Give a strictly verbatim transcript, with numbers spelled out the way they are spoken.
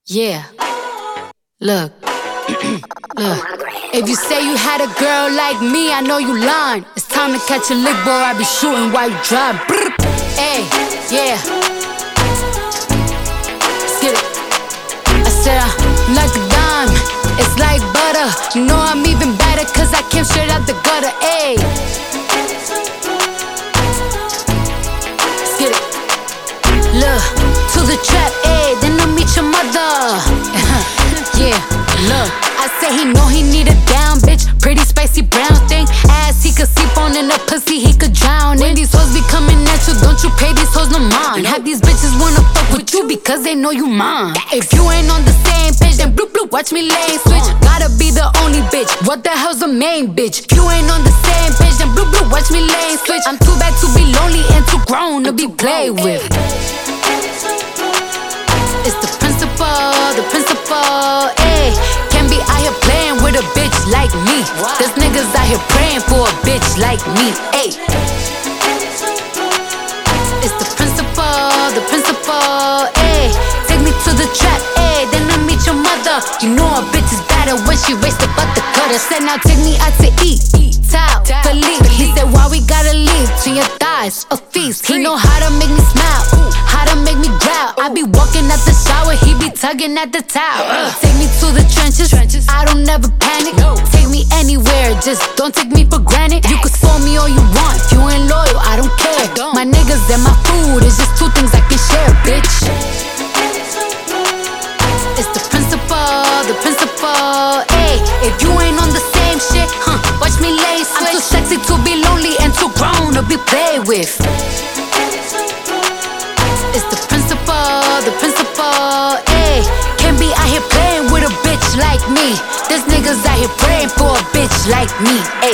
Yeah, look, look. If you say you had a girl like me, I know you lying. It's time to catch a lick, boy. I be shooting while you drive. Hey, yeah. Let's get it. I said I'm like a dime, it's like butter. You know I'm even better, cause I came straight out the gutter. Ayy. Let's get it. Look, to the trap, ayy, then I'll meet your mother. Yeah, look, I say he know he need a down bitch, pretty spicy brown thing. Ass he could sleep on and a pussy he could drown in. When these hoes be coming at you, don't you pay these hoes no mind. Have these bitches wanna fuck with you because they know you mine. If you ain't on the same page, then bloop bloop, watch me lane switch. Gotta be the only bitch, what the hell's the main bitch? If you ain't on the same page, then bloop bloop, watch me lane switch. I'm too bad to be lonely and too grown to be played with. It's the principle, the principle, ayy. Can't be out here playing with a bitch like me. There's niggas out here praying for a bitch like me, ayy. It's the principle, the principle, ayy. Take me to the trap, ayy, then I meet your mother. You know a bitch is better when she raised the butter cutter. Said now take me out to eat, Tal, Philippe. He said why we gotta leave to your thighs, a feast. He know how to make me smile, how to make me growl. I be walking out the shower, he be tugging at the towel. Take me to the trenches, I don't never panic. Take me anywhere, just don't take me for granted. You could spoil me all you want, if you ain't loyal, I don't care. My niggas and my food is just two things I can share, bitch. It's the principle, the principle, ayy. If you ain't on the same shit, huh, watch me lay switch. I'm too sexy to be lonely and too grown to be played with. It's the principle, the principle, ayy. Can't be out here playing with a bitch like me. There's niggas out here praying for a bitch like me,